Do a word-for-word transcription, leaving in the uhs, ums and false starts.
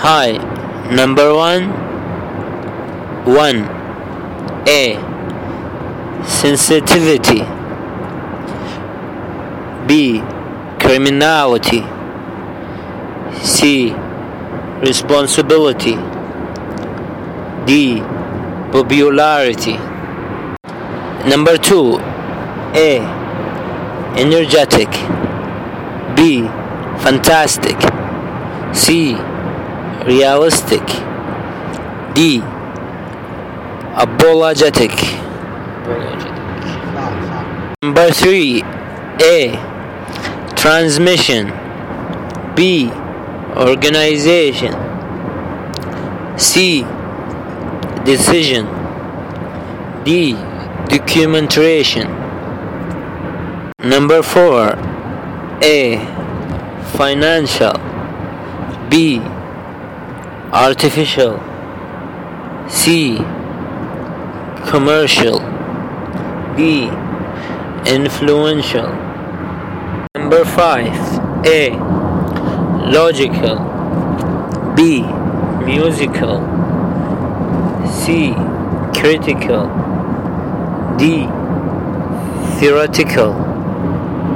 Hi. Number one. One. A. Sensitivity. B. Criminality. C. Responsibility. D. Popularity. Number two. A. Energetic. B. Fantastic. C. Realistic. D. Apologetic. Number three. A. Transmission. B. Organization. C. Decision. D. Documentation. Number four. A. Financial. B. Artificial. C. Commercial. D. Influential. Number five. A. Logical. B. Musical. C. Critical. D. Theoretical.